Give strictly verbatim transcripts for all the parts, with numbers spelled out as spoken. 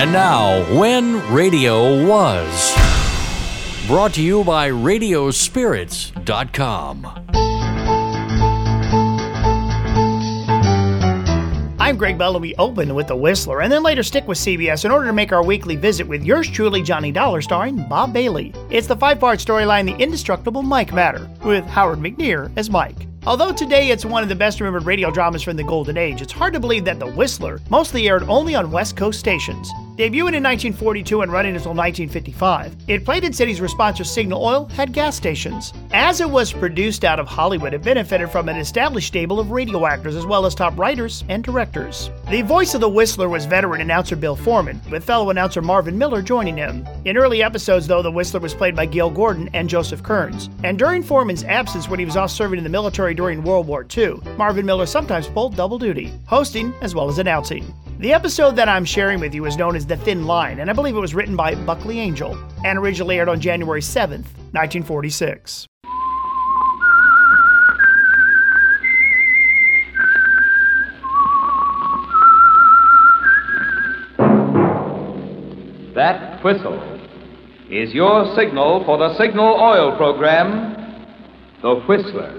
And now, When Radio Was. Brought to you by radio spirits dot com. I'm Greg Bell, and we open with The Whistler, and then later stick with C B S in order to make our weekly visit with yours truly, Johnny Dollar, starring Bob Bailey. It's the five-part storyline, The Indestructible Mike Matter, with Howard McNear as Mike. Although today it's one of the best-remembered radio dramas from the Golden Age, it's hard to believe that The Whistler mostly aired only on West Coast stations. Debuting in nineteen forty-two and running until nineteen fifty-five, it played in cities where sponsor Signal Oil had gas stations. As it was produced out of Hollywood, it benefited from an established stable of radio actors as well as top writers and directors. The voice of The Whistler was veteran announcer Bill Foreman, with fellow announcer Marvin Miller joining him. In early episodes, though, The Whistler was played by Gil Gordon and Joseph Kearns. And during Foreman's absence when he was off serving in the military during World War Two, Marvin Miller sometimes pulled double duty, hosting as well as announcing. The episode that I'm sharing with you is known as The Thin Line, and I believe it was written by Buckley Angel, and originally aired on January seventh, nineteen forty-six. That whistle is your signal for the Signal Oil program, The Whistler.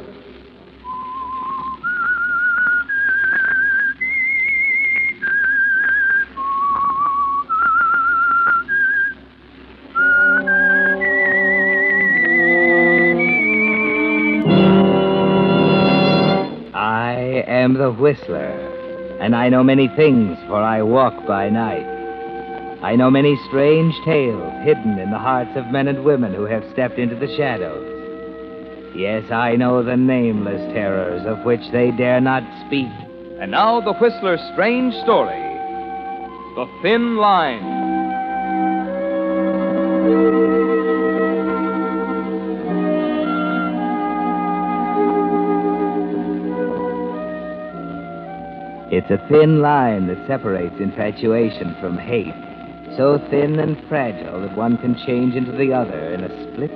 I am the Whistler, and I know many things, for I walk by night. I know many strange tales hidden in the hearts of men and women who have stepped into the shadows. Yes, I know the nameless terrors of which they dare not speak. And now the Whistler's strange story, The Thin Line. It's a thin line that separates infatuation from hate, so thin and fragile that one can change into the other in a split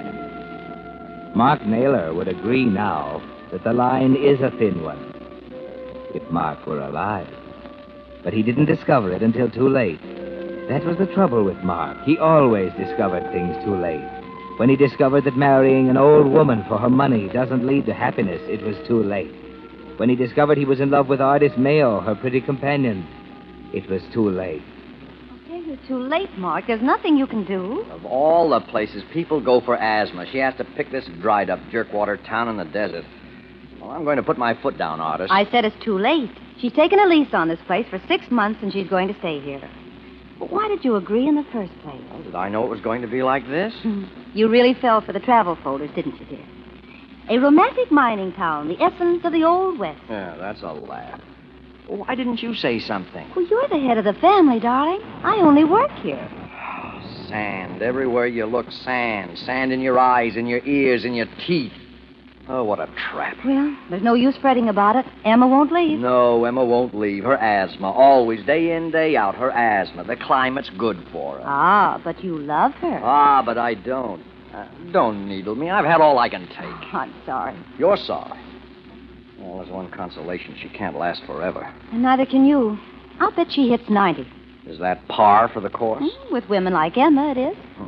second. Mark Naylor would agree now that the line is a thin one, if Mark were alive. But he didn't discover it until too late. That was the trouble with Mark. He always discovered things too late. When he discovered that marrying an old woman for her money doesn't lead to happiness, it was too late. When he discovered he was in love with Artis Mayo, her pretty companion, it was too late. Okay, you're too late, Mark. There's nothing you can do. Of all the places people go for asthma, she has to pick this dried-up jerkwater town in the desert. Well, I'm going to put my foot down, Artis. I said it's too late. She's taken a lease on this place for six months, and she's going to stay here. But why did you agree in the first place? Well, did I know it was going to be like this? You really fell for the travel folders, didn't you, dear? A romantic mining town, the essence of the Old West. Yeah, that's a laugh. Why didn't you say something? Well, you're the head of the family, darling. I only work here. Oh, sand. Everywhere you look, sand. Sand in your eyes, in your ears, in your teeth. Oh, what a trap. Well, there's no use fretting about it. Emma won't leave. No, Emma won't leave. Her asthma. Always, day in, day out, her asthma. The climate's good for her. Ah, but you love her. Ah, but I don't. Uh, don't needle me. I've had all I can take. Oh, I'm sorry. You're sorry. Well, there's one consolation. She can't last forever. And neither can you. I'll bet she hits ninety. Is that par for the course? Mm, with women like Emma, it is. Hmm.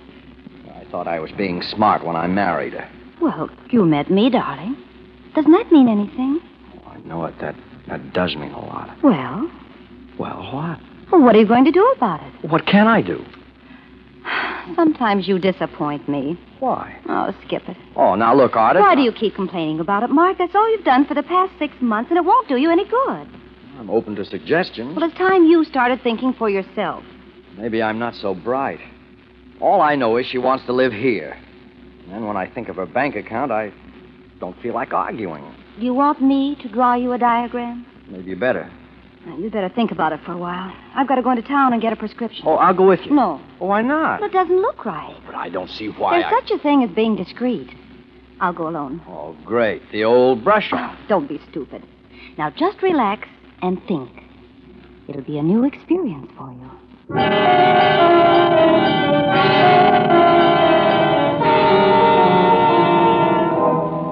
I thought I was being smart when I married her. Well, you met me, darling. Doesn't that mean anything? Oh, I know it. That, that does mean a lot. Well? Well, what? Well, what are you going to do about it? What can I do? Sometimes you disappoint me. Why? Oh, skip it. Oh, now look, Artis. Why do you keep complaining about it, Mark? That's all you've done for the past six months, and it won't do you any good. I'm open to suggestions. Well, it's time you started thinking for yourself. Maybe I'm not so bright. All I know is she wants to live here. And then when I think of her bank account, I don't feel like arguing. Do you want me to draw you a diagram? Maybe you better. Well, you'd better think about it for a while. I've got to go into town and get a prescription. Oh, I'll go with you. No. Oh, why not? Well, it doesn't look right. But I don't see why There's I... such a thing as being discreet. I'll go alone. Oh, great. The old brush off. Don't be stupid. Now, just relax and think. It'll be a new experience for you.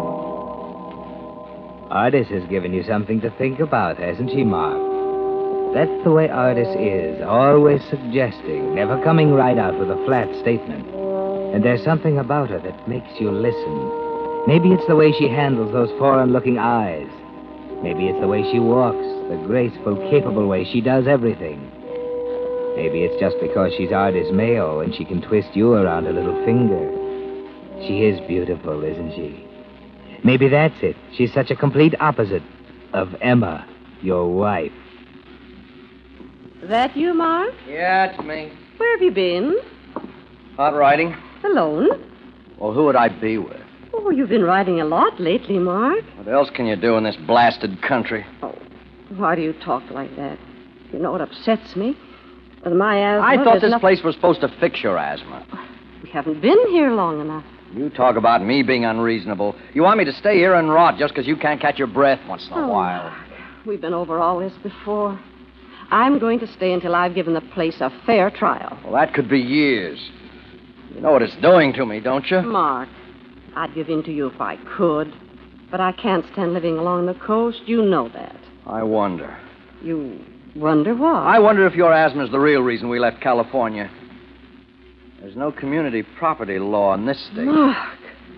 Artis has given you something to think about, hasn't she, Mark? That's the way Artis is, always suggesting, never coming right out with a flat statement. And there's something about her that makes you listen. Maybe it's the way she handles those foreign-looking eyes. Maybe it's the way she walks, the graceful, capable way she does everything. Maybe it's just because she's Artis Mayo and she can twist you around her little finger. She is beautiful, isn't she? Maybe that's it. She's such a complete opposite of Emma, your wife. That you, Mark? Yeah, it's me. Where have you been? Out riding? Alone? Well, who would I be with? Oh, you've been riding a lot lately, Mark. What else can you do in this blasted country? Oh, why do you talk like that? You know what upsets me? With my asthma... I thought this nothing... place was supposed to fix your asthma. We haven't been here long enough. You talk about me being unreasonable. You want me to stay here and rot just because you can't catch your breath once in a oh, while. Mark, we've been over all this before. I'm going to stay until I've given the place a fair trial. Well, that could be years. You know what it's doing to me, don't you? Mark, I'd give in to you if I could. But I can't stand living along the coast. You know that. I wonder. You wonder what? I wonder if your asthma is the real reason we left California. There's no community property law in this state. Mark,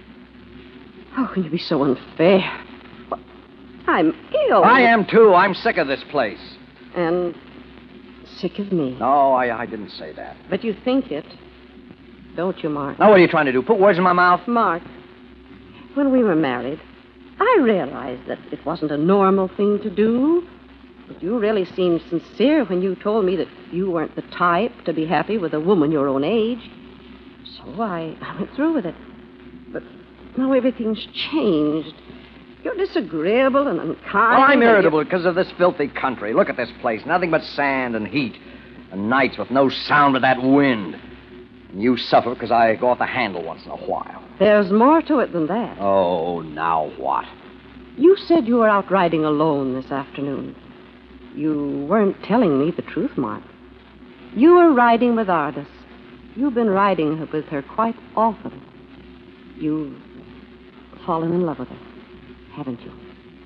how can you be so unfair? Well, I'm ill. I am, too. I'm sick of this place. And sick of me. No, I, I didn't say that. But you think it, don't you, Mark? Now, what are you trying to do? Put words in my mouth? Mark, when we were married, I realized that it wasn't a normal thing to do. But you really seemed sincere when you told me that you weren't the type to be happy with a woman your own age. So I, I went through with it. But now everything's changed. You're disagreeable and unkind. Well, I'm irritable you... because of this filthy country. Look at this place. Nothing but sand and heat. And nights with no sound but that wind. And you suffer because I go off the handle once in a while. There's more to it than that. Oh, now what? You said you were out riding alone this afternoon. You weren't telling me the truth, Mark. You were riding with Artis. You've been riding with her quite often. You've fallen in love with her, haven't you?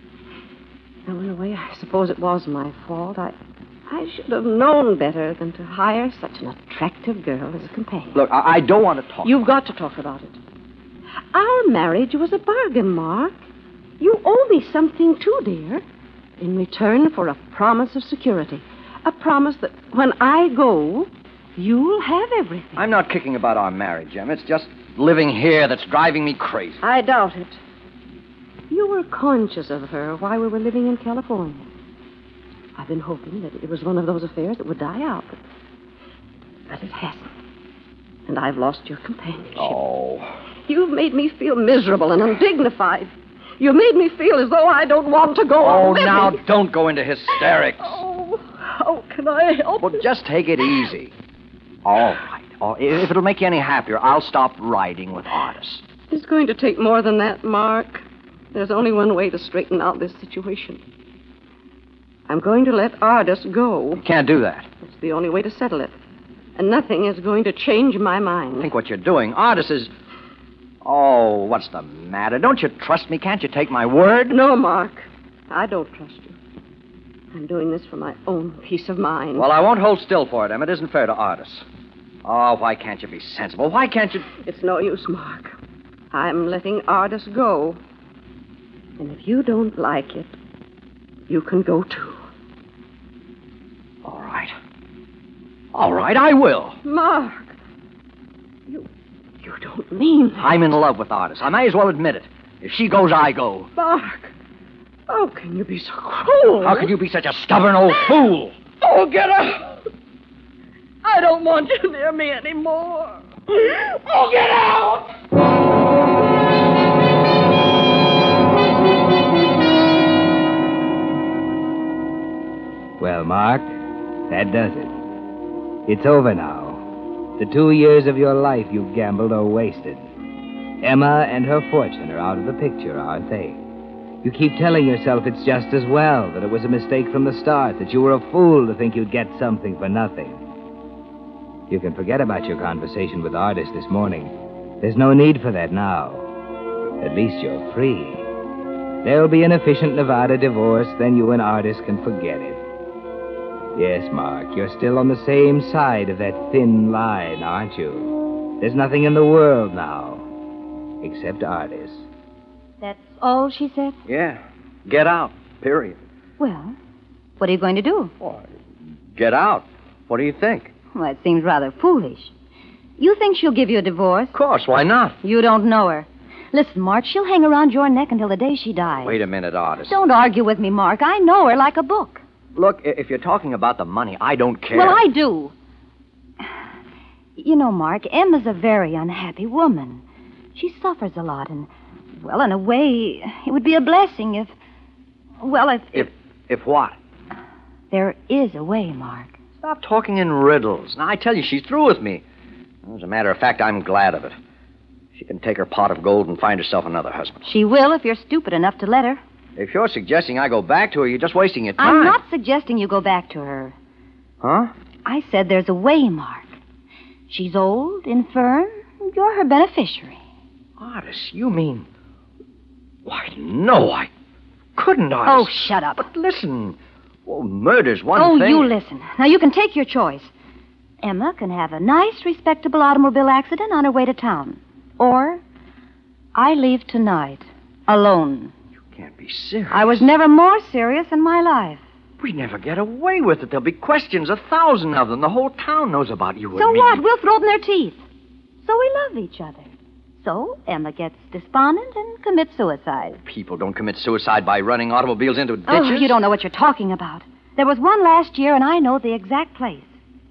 Now, in a way, I suppose it was my fault. I, I should have known better than to hire such an attractive girl as a companion. Look, I, I don't want to talk. You've got to talk about it. Our marriage was a bargain, Mark. You owe me something, too, dear. In return for a promise of security. A promise that when I go, you'll have everything. I'm not kicking about our marriage, Em. It's just living here that's driving me crazy. I doubt it. You were conscious of her while we were living in California. I've been hoping that it was one of those affairs that would die out, but, but it hasn't. And I've lost your companionship. Oh. You've made me feel miserable and undignified. You made me feel as though I don't want to go Oh, on living. now don't go into hysterics. Oh, how can I help Well, it? just take it easy. All right. Oh, if it'll make you any happier, I'll stop riding with Artis. It's going to take more than that, Mark. There's only one way to straighten out this situation. I'm going to let Artis go. You can't do that. It's the only way to settle it. And nothing is going to change my mind. Think what you're doing. Artis is... Oh, what's the matter? Don't you trust me? Can't you take my word? No, Mark. I don't trust you. I'm doing this for my own peace of mind. Well, I won't hold still for it, Em. It isn't fair to Artis. Oh, why can't you be sensible? Why can't you... It's no use, Mark. I'm letting Artis go. And if you don't like it, you can go too. All right. All right, I will. Mark, you you don't mean that. I'm in love with Artis. I may as well admit it. If she goes, I go. Mark, how can you be so cruel? How could you be such a stubborn old fool? Oh, get out. I don't want you near me anymore. Oh, get out. Well, Mark, that does it. It's over now. The two years of your life you've gambled are wasted. Emma and her fortune are out of the picture, aren't they? You keep telling yourself it's just as well, that it was a mistake from the start, that you were a fool to think you'd get something for nothing. You can forget about your conversation with Artis this morning. There's no need for that now. At least you're free. There'll be an efficient Nevada divorce, then you and Artis can forget it. Yes, Mark, you're still on the same side of that thin line, aren't you? There's nothing in the world now, except Artis. That's all she said? Yeah. Get out. Period. Well, what are you going to do? Why, get out. What do you think? Well, it seems rather foolish. You think she'll give you a divorce? Of course. Why not? You don't know her. Listen, Mark, she'll hang around your neck until the day she dies. Wait a minute, Artis. Don't argue with me, Mark. I know her like a book. Look, i- if you're talking about the money, I don't care. Well, I do. You know, Mark, Emma's a very unhappy woman. She suffers a lot, and, well, in a way, it would be a blessing if, well, if... If, if what? There is a way, Mark. Stop talking in riddles. Now, I tell you, she's through with me. As a matter of fact, I'm glad of it. She can take her pot of gold and find herself another husband. She will if you're stupid enough to let her. If you're suggesting I go back to her, you're just wasting your time. I'm not suggesting you go back to her. Huh? I said there's a way, Mark. She's old, infirm. You're her beneficiary. Artis, you mean... Why, no, I couldn't, Artis. Oh, shut up. But listen, well, murder's one oh, thing. you listen. Now, you can take your choice. Emma can have a nice, respectable automobile accident on her way to town. Or I leave tonight, alone. You can't be serious. I was never more serious in my life. We never get away with it. There'll be questions, a thousand of them. The whole town knows about you and So me. what? We'll throw it in their teeth. So we love each other. So Emma gets despondent and commits suicide. People don't commit suicide by running automobiles into ditches. Oh, you don't know what you're talking about. There was one last year, and I know the exact place.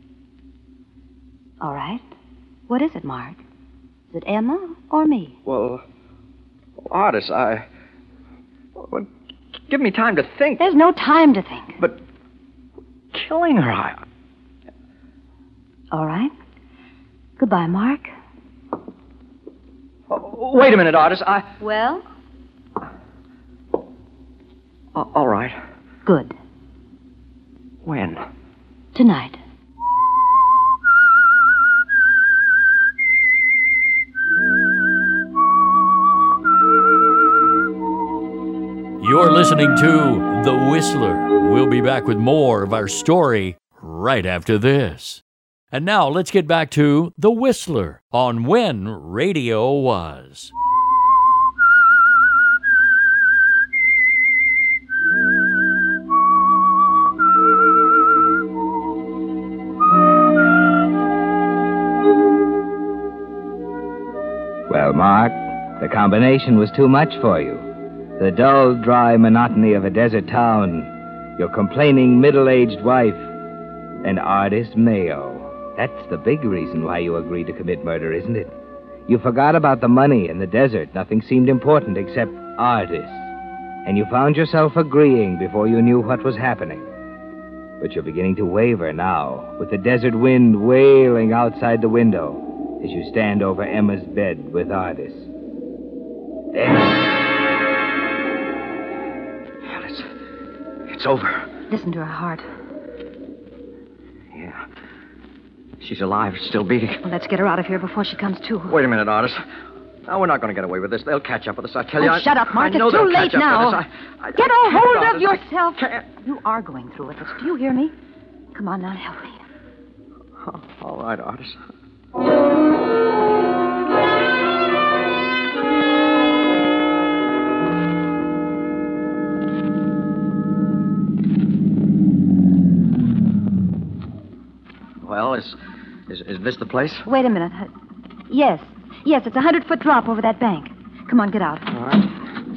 All right. What is it, Mark? Is it Emma or me? Well, Artis, I... Well, give me time to think. There's no time to think. But killing her, I... All right. Goodbye, Mark. Oh, wait a minute, Artis. I... Well? Uh, all right. Good. When? Tonight. You're listening to The Whistler. We'll be back with more of our story right after this. And now let's get back to The Whistler on When Radio Was. Well, Mark, the combination was too much for you. The dull, dry monotony of a desert town, your complaining middle-aged wife, and Artis Mayo. That's the big reason why you agreed to commit murder, isn't it? You forgot about the money and the desert. Nothing seemed important except Artis. And you found yourself agreeing before you knew what was happening. But you're beginning to waver now, with the desert wind wailing outside the window as you stand over Emma's bed with Artis. There. It's, it's over. Listen to her heart. Yeah. She's alive, still beating. Well, let's get her out of here before she comes to. Wait a minute, Artis. Now, we're not going to get away with this. They'll catch up with us, I tell you. Oh, I, shut up, Mark. I know It's too they'll late catch up now. with us. I, I, Get I a can't, hold of Artis. yourself. I can't. You are going through with this. Do you hear me? Come on now, help me. Oh, all right, Artis. Well, is, is is this the place? Wait a minute. Uh, Yes. Yes, it's a hundred-foot drop over that bank. Come on, get out. All right.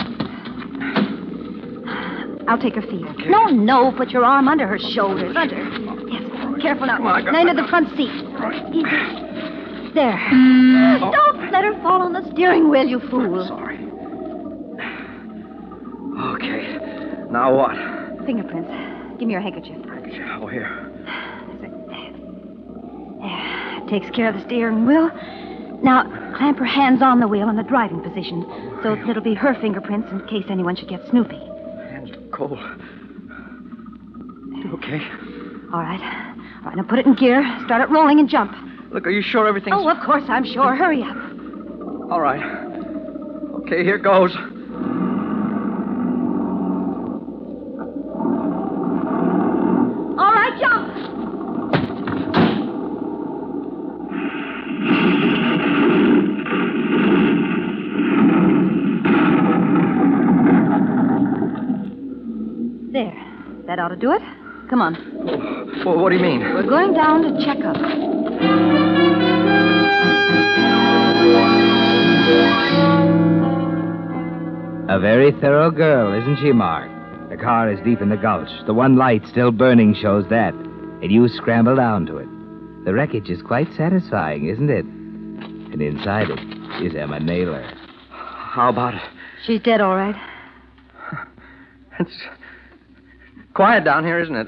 I'll take her feet. No, no. Put your arm under her shoulders. Under. Yes. Careful now. Come on, I got- now into I the got- front seat. Easy. There. Don't let her fall on the steering wheel, you fool. Sorry. Okay. Now what? Fingerprints. Give me your handkerchief. Oh, here. There. Takes care of the steering wheel. Now, clamp her hands on the wheel in the driving position, so it'll be her fingerprints in case anyone should get snoopy. Hands are cold. Okay. All right. All right, now put it in gear, start it rolling, and jump. Look, are you sure everything's... Oh, of course, I'm sure. Hurry up. All right. Okay, here goes. All right, jump. ought to do it. Come on. Well, what do you mean? We're going down to check up. A very thorough girl, isn't she, Mark? The car is deep in the gulch. The one light still burning shows that. And you scramble down to it. The wreckage is quite satisfying, isn't it? And inside it is Emma Naylor. How about it? She's dead, all right. It's quiet down here, isn't it?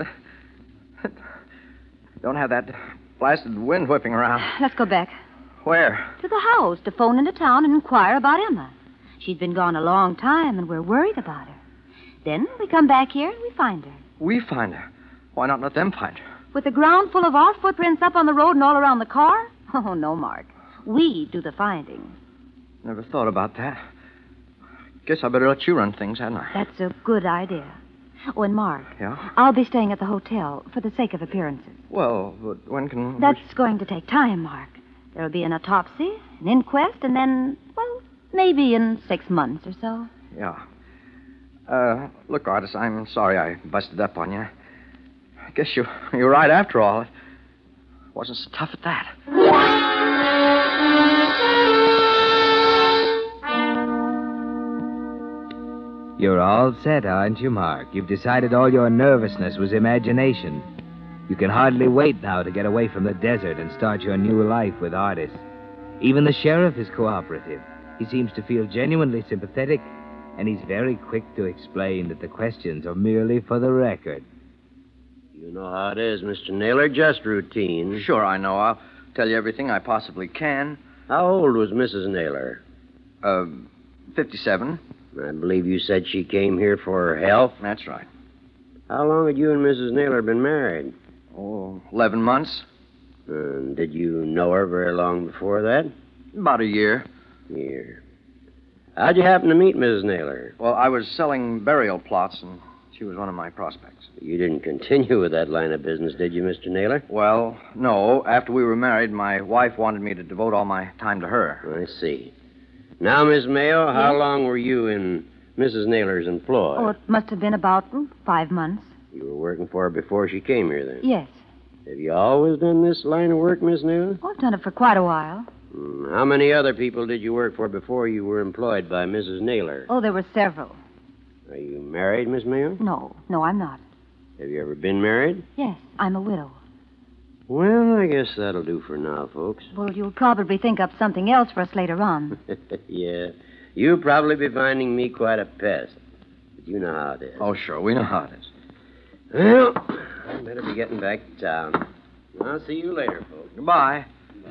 Don't have that blasted wind whipping around. Let's go back. Where? To the house to phone into town and inquire about Emma. She's been gone a long time, and we're worried about her. Then we come back here and we find her. We find her? Why not let them find her? With the ground full of our footprints up on the road and all around the car? Oh, no, Mark. We do the finding. Never thought about that. Guess I better let you run things, hadn't I? That's a good idea. Oh, and Mark. Yeah? I'll be staying at the hotel for the sake of appearances. Well, but when can... That's we... going to take time, Mark. There'll be an autopsy, an inquest, and then, well, maybe in six months or so. Yeah. Uh, look, Artis, I'm sorry I busted up on you. I guess you, you're right after all. It wasn't so tough at that. You're all set, aren't you, Mark? You've decided all your nervousness was imagination. You can hardly wait now to get away from the desert and start your new life with Artis. Even the sheriff is cooperative. He seems to feel genuinely sympathetic, and he's very quick to explain that the questions are merely for the record. You know how it is, Mister Naylor, just routine. Sure, I know. I'll tell you everything I possibly can. How old was Missus Naylor? Uh, fifty-seven. I believe you said she came here for her health. That's right. How long had you and Missus Naylor been married? Oh, eleven months. Uh, did you know her very long before that? About a year. Year. How'd you happen to meet Missus Naylor? Well, I was selling burial plots, and she was one of my prospects. You didn't continue with that line of business, did you, Mister Naylor? Well, no. After we were married, my wife wanted me to devote all my time to her. I see. Now, Miss Mayo, how Yes? long were you in Missus Naylor's employ? Oh, it must have been about mm, five months. You were working for her before she came here, then? Yes. Have you always done this line of work, Miss Naylor? Oh, I've done it for quite a while. Hmm, How many other people did you work for before you were employed by Missus Naylor? Oh, there were several. Are you married, Miss Mayo? No, no, I'm not. Have you ever been married? Yes, I'm a widow. Well, I guess that'll do for now, folks. Well, you'll probably think up something else for us later on. Yeah. You'll probably be finding me quite a pest. But you know how it is. Oh, sure. We know how it is. Well, I better be getting back to town. I'll see you later, folks. Goodbye.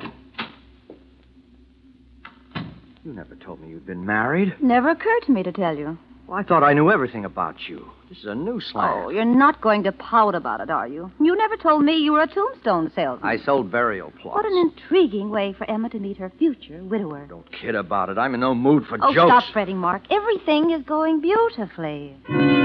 You never told me you'd been married. Never occurred to me to tell you. Well, I thought I knew everything about you. This is a new slant. Oh, you're not going to pout about it, are you? You never told me you were a tombstone salesman. I sold burial plots. What an intriguing way for Emma to meet her future widower. Don't kid about it. I'm in no mood for Oh, jokes. stop fretting, Mark. Everything is going beautifully.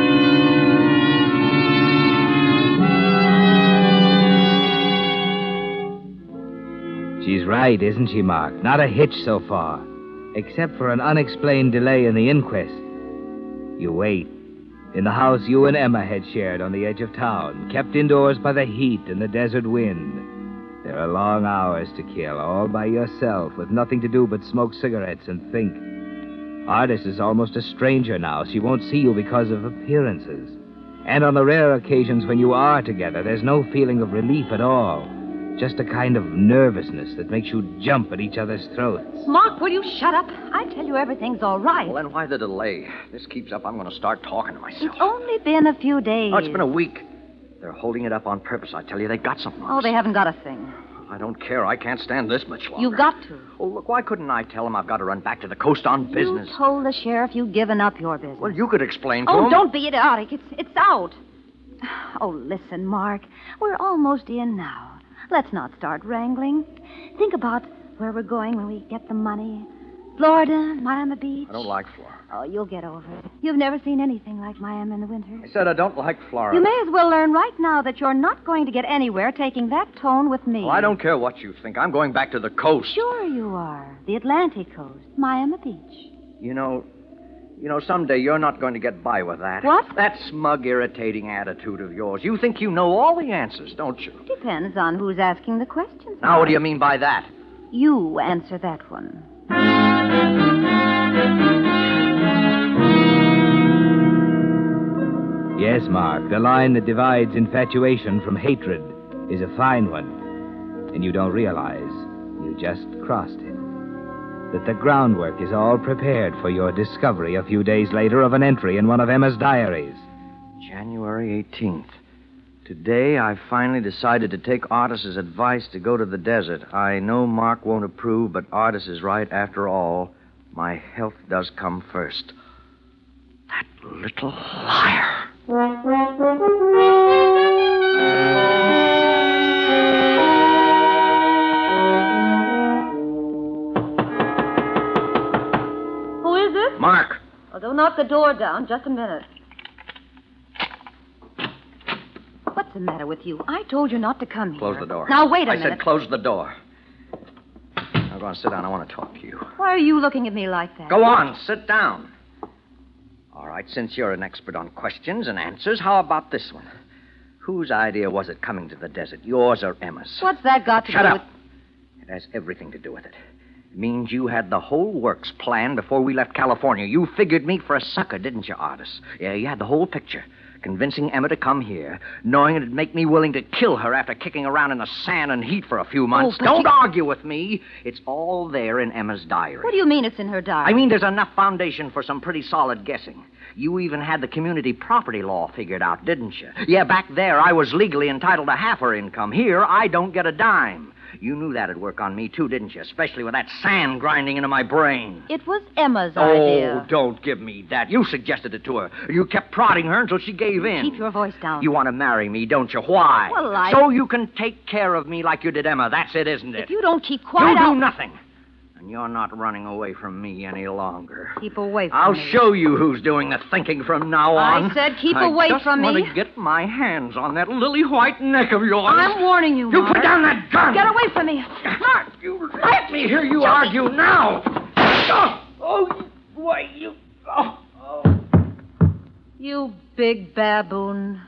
She's right, isn't she, Mark? Not a hitch so far. Except for an unexplained delay in the inquest. You wait. In the house you and Emma had shared on the edge of town, kept indoors by the heat and the desert wind. There are long hours to kill, all by yourself, with nothing to do but smoke cigarettes and think. Artis is almost a stranger now. She won't see you because of appearances. And on the rare occasions when you are together, there's no feeling of relief at all. Just a kind of nervousness that makes you jump at each other's throats. Mark, will you shut up? I tell you everything's all right. Well, then why the delay? If this keeps up, I'm going to start talking to myself. It's only been a few days. Oh, it's been a week. They're holding it up on purpose. I tell you, they've got something on Oh, us. they haven't got a thing. I don't care. I can't stand this much longer. You've got to. Oh, look, why couldn't I tell them I've got to run back to the coast on business? You told the sheriff you'd given up your business. Well, you could explain to Oh, him. don't be idiotic. It's, it's out. Oh, listen, Mark. We're almost in now. Let's not start wrangling. Think about where we're going when we get the money. Florida, Miami Beach. I don't like Florida. Oh, you'll get over it. You've never seen anything like Miami in the winter. I said I don't like Florida. You may as well learn right now that you're not going to get anywhere taking that tone with me. Well, I don't care what you think. I'm going back to the coast. Sure you are. The Atlantic coast, Miami Beach. You know, You know, someday you're not going to get by with that. What? That smug, irritating attitude of yours. You think you know all the answers, don't you? Depends on who's asking the questions. Now, what do you mean by that? You answer that one. Yes, Mark, the line that divides infatuation from hatred is a fine one. And you don't realize you just crossed it. That the groundwork is all prepared for your discovery a few days later of an entry in one of Emma's diaries. January eighteenth. Today, I finally decided to take Artis's advice to go to the desert. I know Mark won't approve, but Artis is right after all. My health does come first. That little liar. Who is it? Mark. Oh, don't knock the door down. Just a minute. What's the matter with you? I told you not to come here. Close the door. Now, wait a I minute. I said close the door. Now, go on, sit down. I want to talk to you. Why are you looking at me like that? Go on, sit down. All right, since you're an expert on questions and answers, how about this one? Whose idea was it coming to the desert, yours or Emma's? What's that got to Shut do up. with... It has everything to do with it. It means you had the whole works planned before we left California. You figured me for a sucker, didn't you, Artis? Yeah, you had the whole picture. Convincing Emma to come here, knowing it'd make me willing to kill her after kicking around in the sand and heat for a few months. Oh, but Don't you... argue with me. It's all there in Emma's diary. What do you mean it's in her diary? I mean, there's enough foundation for some pretty solid guessing. You even had the community property law figured out, didn't you? Yeah, back there, I was legally entitled to half her income. Here, I don't get a dime. You knew that'd work on me, too, didn't you? Especially with that sand grinding into my brain. It was Emma's oh, idea. Oh, don't give me that. You suggested it to her. You kept prodding her until she gave in. Keep your voice down. You want to marry me, don't you? Why? Well, I... So you can take care of me like you did Emma. That's it, isn't it? If you don't keep quiet, You I'll... do nothing. And you're not running away from me any longer. Keep away from I'll me. I'll show you who's doing the thinking from now on. I said keep away I from me. I just want to get my hands on that lily white neck of yours. I'm warning you, You Mark. put down that gun. Get away from me. Mark! You let me hear you argue now. Oh, oh, why, you... Oh, oh. You big baboon.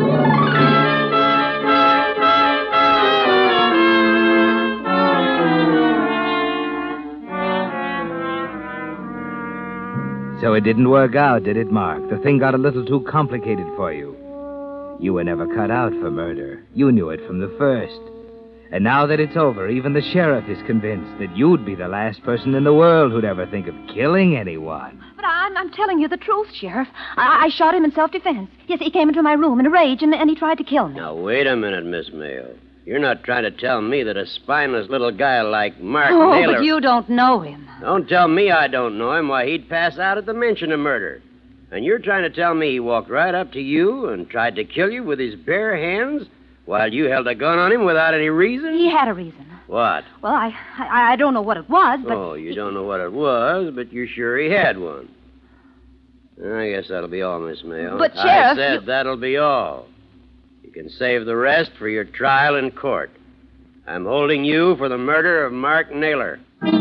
So it didn't work out, did it, Mark? The thing got a little too complicated for you. You were never cut out for murder. You knew it from the first. And now that it's over, even the sheriff is convinced that you'd be the last person in the world who'd ever think of killing anyone. But I'm, I'm telling you the truth, Sheriff. I, I shot him in self-defense. Yes, he came into my room in a rage, and, and he tried to kill me. Now, wait a minute, Miss Mayo. You're not trying to tell me that a spineless little guy like Mark oh, Naylor... but you don't know him. Don't tell me I don't know him. Why, he'd pass out at the mention of murder. And you're trying to tell me he walked right up to you and tried to kill you with his bare hands while you held a gun on him without any reason? He had a reason. What? Well, I, I, I don't know what it was, but... Oh, you don't know what it was, but you're sure he had one. I guess that'll be all, Miss Mayo. But, Sheriff... I said you... that'll be all. You can save the rest for your trial in court. I'm holding you for the murder of Mark Naylor.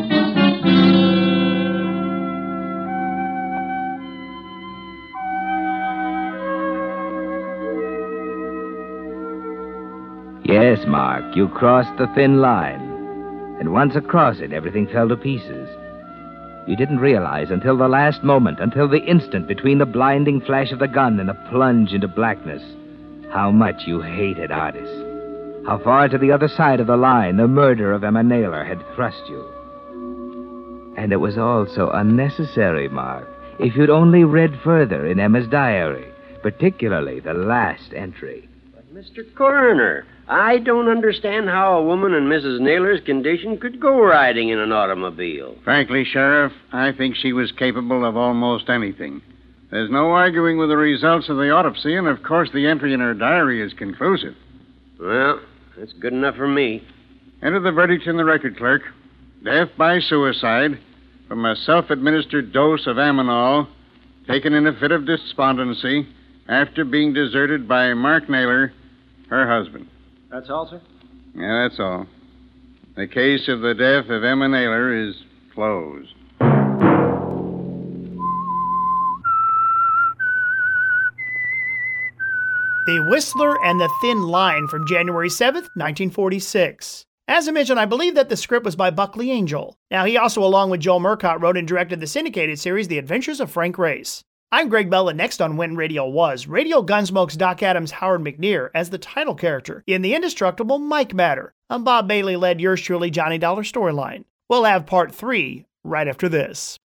Yes, Mark, you crossed the thin line. And once across it, everything fell to pieces. You didn't realize until the last moment, until the instant between the blinding flash of the gun and the plunge into blackness, how much you hated Artis. How far to the other side of the line the murder of Emma Naylor had thrust you. And it was all so unnecessary, Mark. If you'd only read further in Emma's diary, particularly the last entry. But, Mister Coroner, I don't understand how a woman in Missus Naylor's condition could go riding in an automobile. Frankly, Sheriff, I think she was capable of almost anything. There's no arguing with the results of the autopsy, and of course the entry in her diary is conclusive. Well, that's good enough for me. Enter the verdict in the record, clerk. Death by suicide from a self-administered dose of Aminol taken in a fit of despondency after being deserted by Mark Naylor, her husband. That's all, sir? Yeah, that's all. The case of the death of Emma Naylor is closed. The Whistler and the Thin Line from January seventh, nineteen forty-six. As I mentioned, I believe that the script was by Buckley Angel. Now, he also, along with Joel Murcott, wrote and directed the syndicated series The Adventures of Frank Race. I'm Greg Bell, and next on When Radio Was, Radio Gunsmoke's Doc Adams Howard McNear as the title character in the indestructible Mike Matter, a Bob Bailey-led Yours Truly Johnny Dollar storyline. We'll have part three right after this.